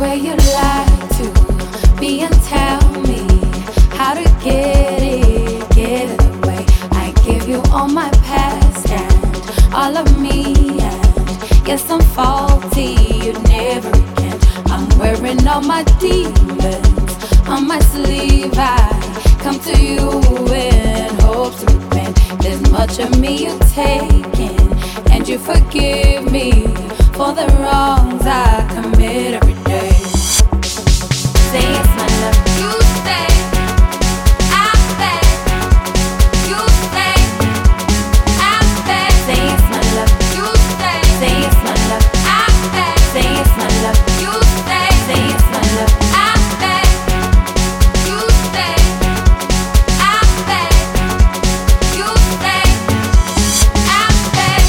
way you lie to me and tell me how to get it away. I give you all my past and all of me, and yes, I'm faulty, you never can. I'm wearing all my demons on my sleeve. I come to you in hopes to repent. There's much of me you're taking, and you forgive me for the wrongs I commit every day. Say it's my love, you say I beg, you say I beg. Say it's my love, you say it's my love, I beg. Say it's my love, you say it's my love, I beg. You say I beg, you say I beg.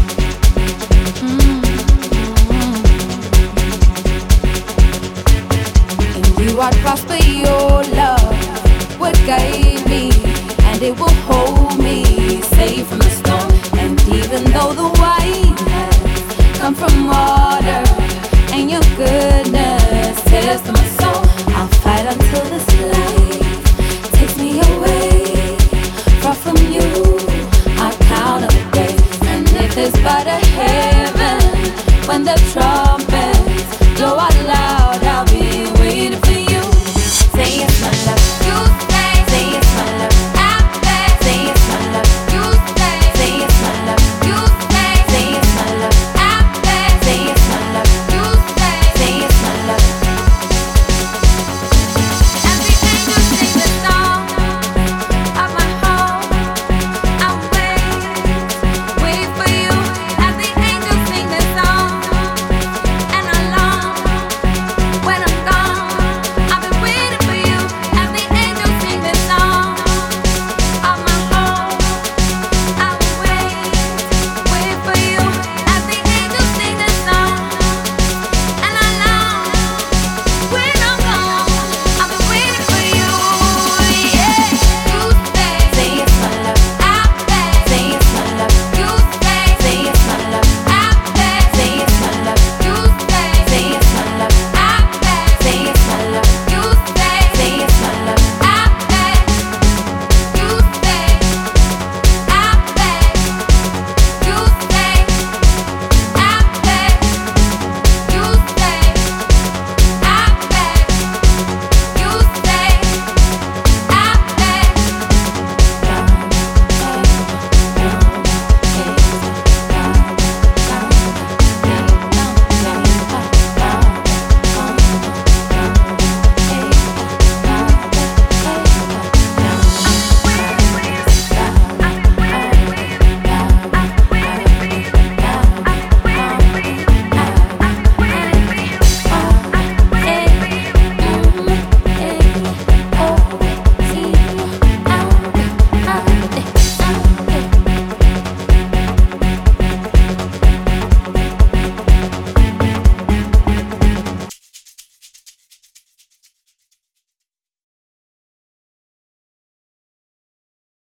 I prosper, your love would guide me, and it will hold me safe from the storm. And even though the wine has come from water, and you